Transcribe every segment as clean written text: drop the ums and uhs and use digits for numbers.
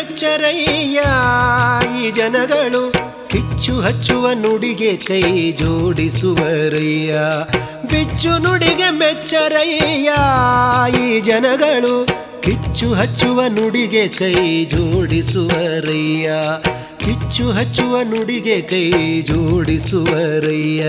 ಮೆಚ್ಚರಯ್ಯ ಈ ಜನಗಳು, ಕಿಚ್ಚು ಹಚ್ಚುವ ನುಡಿಗೆ ಕೈ ಜೋಡಿಸುವರಯ್ಯ. ಬಿಚ್ಚು ನುಡಿಗೆ ಮೆಚ್ಚರಯ್ಯ ಈ ಜನಗಳು, ಕಿಚ್ಚು ಹಚ್ಚುವ ನುಡಿಗೆ ಕೈ ಜೋಡಿಸುವರಯ್ಯ. ಕಿಚ್ಚು ಹಚ್ಚುವ ನುಡಿಗೆ ಕೈ ಜೋಡಿಸುವರಯ್ಯ.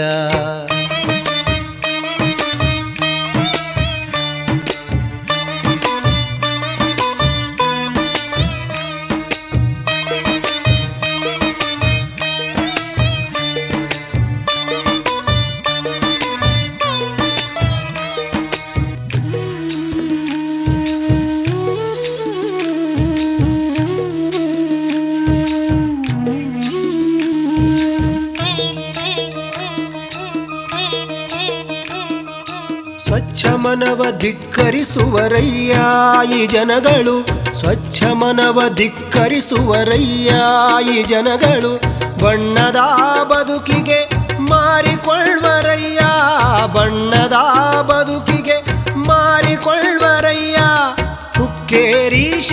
ಸ್ವಚ್ಛ ಮನವ ಧಿಕ್ಕರಿಸುವರಯ್ಯ ಈ ಜನಗಳು, ಸ್ವಚ್ಛ ಮನವ ಧಿಕ್ಕರಿಸುವರಯ್ಯ ಈ ಜನಗಳು. ಬಣ್ಣದ ಬದುಕಿಗೆ ಮಾರಿಕೊಳ್ಳುವರಯ್ಯ, ಬಣ್ಣದ ಬದುಕಿಗೆ ಮಾರಿಕೊಳ್ಳುವರಯ್ಯ. ಹುಕ್ಕೇರೀಶ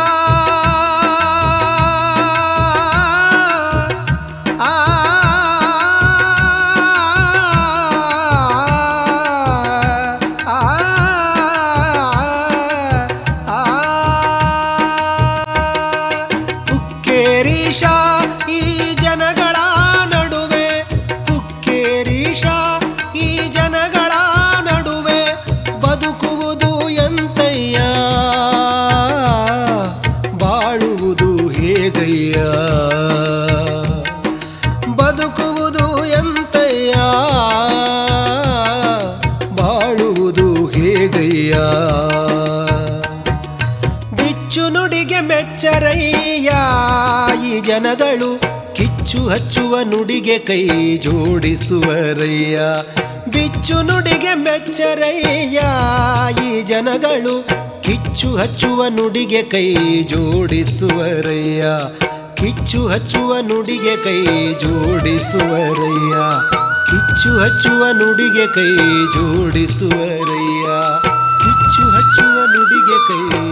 ಈ ಜನಗಳ ನಡುವೆ, ಹುಕ್ಕೇರೀಶ ಈ ಜನಗಳ ನಡುವೆ ಬದುಕುವುದು ಎಂತಯ್ಯ, ಬಾಳುವುದು ಹೇಗಯ್ಯ. ಬದುಕುವುದು ಎಂತಯ್ಯ, ಬಾಳುವುದು ಹೇಗಯ್ಯ. ಬಿಚ್ಚು ನುಡಿಗೆ ಮೆಚ್ಚರಯ್ಯ ಈ ಜನಗಳು, ಕಿಚ್ಚು ಹಚ್ಚುವ ನುಡಿಗೆ ಕೈ ಜೋಡಿಸುವರಯ್ಯ. ಬಿಚ್ಚು ನುಡಿಗೆ ಮೆಚ್ಚರಯ್ಯ ಈ ಜನಗಳು, ಕಿಚ್ಚು ಹಚ್ಚುವ ನುಡಿಗೆ ಕೈ ಜೋಡಿಸುವರಯ್ಯ. ಕಿಚ್ಚು ಹಚ್ಚುವ ನುಡಿಗೆ ಕೈ ಜೋಡಿಸುವರಯ್ಯ. ಕಿಚ್ಚು ಹಚ್ಚುವ ನುಡಿಗೆ ಕೈ ಜೋಡಿಸುವರಯ್ಯ. ಕಿಚ್ಚು ಹಚ್ಚುವ ನುಡಿಗೆ ಕೈ